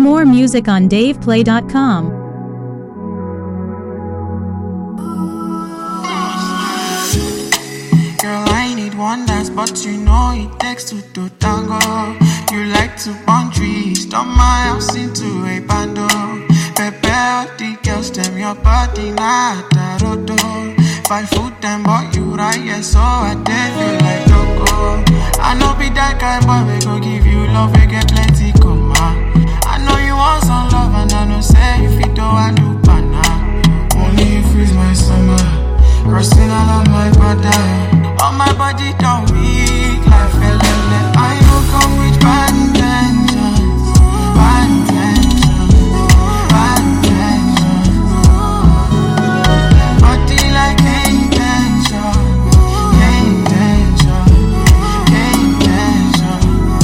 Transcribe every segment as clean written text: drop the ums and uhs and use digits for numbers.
More music on DavePlay.com. Girl, I need one dance, but you know it takes two to tango. You like to burn trees, turn my house into a bando. Prepare the girls, them your body not a rodo. 5 foot and but you right, yeah, so I dare feel like Loco. I know be that guy, but we gon' give you love, we get plenty come on. I know you want some love, and I know say if you don't, I do banana. Only you freeze my summer, crossing all of my body. All my body don't weak like felele. I know come with bad intentions, bad intentions, bad intentions. Body like intention, intention, intention.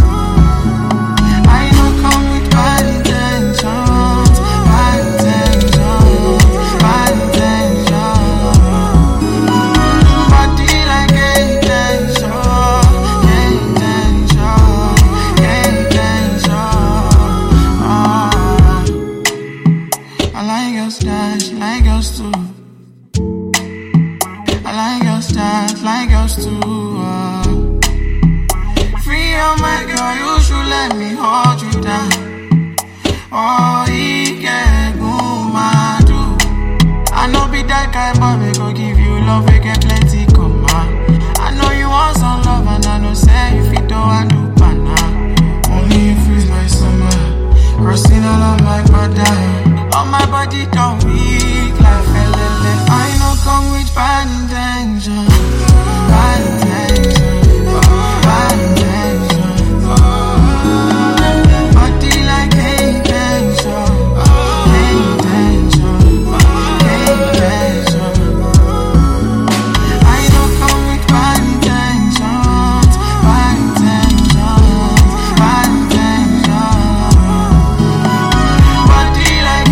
I know come with bad intentions, bad intentions, bad intentions. Body like like yours too. I like your style, like yours too. Free your mind, girl, you should let me hold you down. Oh, he get do. I know be that guy, but we gon' give you love, we get plenty come on. I know you want some love, and I know say if you don't, I do banana. Only you freeze my summer, crossing all of my body. All my body don't weak like felele. I know come with bad intention, bad intention, bad intention. Body like intention, intention, intention. I know come with bad intentions, bad intentions, bad intentions. Body like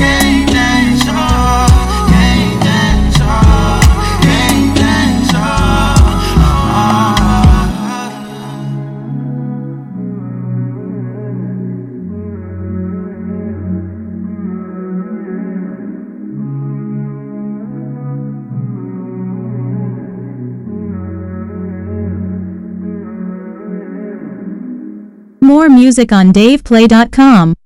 More music on DavePlay.com.